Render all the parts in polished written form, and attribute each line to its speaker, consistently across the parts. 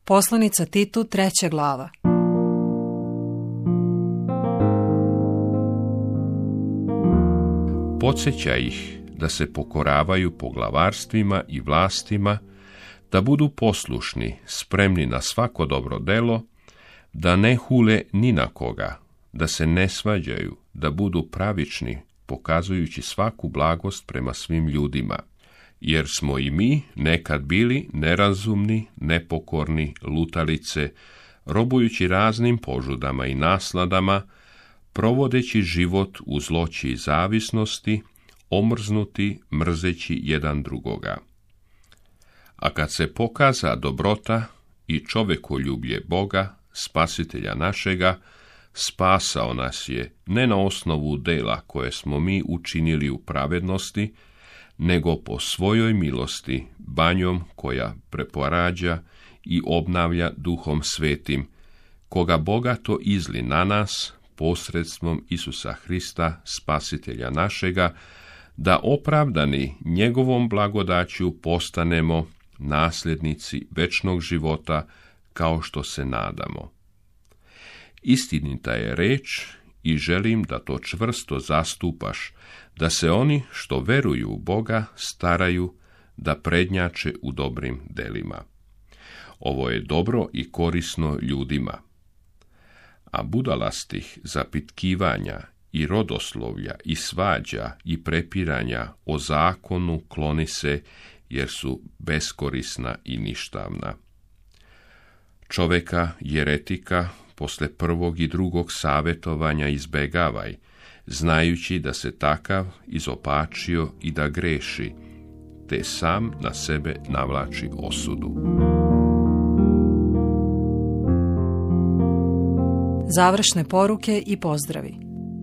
Speaker 1: Poslanica Titu, 3. glava.
Speaker 2: Podsjeća ih da se pokoravaju poglavarstvima i vlastima, da budu poslušni, spremni na svako dobro delo, da ne hule ni na koga, da se ne svađaju, da budu pravični, pokazujući svaku blagost prema svim ljudima. Jer smo i mi nekad bili nerazumni, nepokorni, lutalice, robujući raznim požudama i nasladama, provodeći život u zloći i zavisnosti, omrznuti, mrzeći jedan drugoga. A kad se pokaza dobrota i čovekoljublje Boga, Spasitelja našega, spasao nas je ne na osnovu dela koje smo mi učinili u pravednosti, nego po svojoj milosti, banjom koja preporađa i obnavlja Duhom Svetim, koga bogato izli na nas, posredstvom Isusa Hrista, Spasitelja našega, da opravdani njegovom blagodaću postanemo nasljednici večnog života, kao što se nadamo. Istinita je reč i želim da to čvrsto zastupaš, da se oni što veruju u Boga staraju da prednjače u dobrim delima. Ovo je dobro i korisno ljudima. A budalastih zapitkivanja i rodoslovlja i svađa i prepiranja o zakonu kloni se, jer su beskorisna i ništavna. Čoveka jeretika posle prvog i drugog savjetovanja izbegavaj, znajući da se takav izopačio i da greši, te sam na sebe navlači osudu.
Speaker 1: Završne poruke i pozdravi.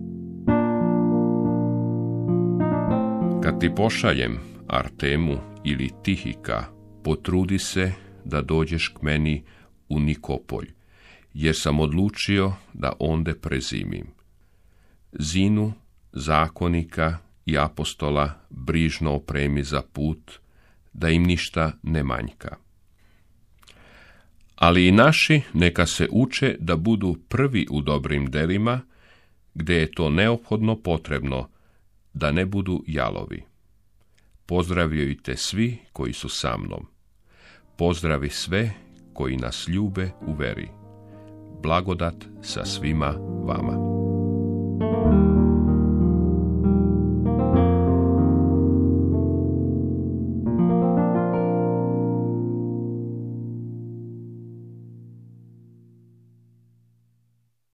Speaker 2: Kad ti pošaljem Artemu ili Tihika, potrudi se da dođeš k meni u Nikopolj, jer sam odlučio da onde prezimim. Zinu, zakonika i apostola brižno opremi za put, da im ništa ne manjka. Ali i naši neka se uče da budu prvi u dobrim delima, gdje je to neophodno potrebno, da ne budu jalovi. Pozdravljujte svi koji su sa mnom. Pozdravi sve koji nas ljube u veri. Blagodat sa svima vama.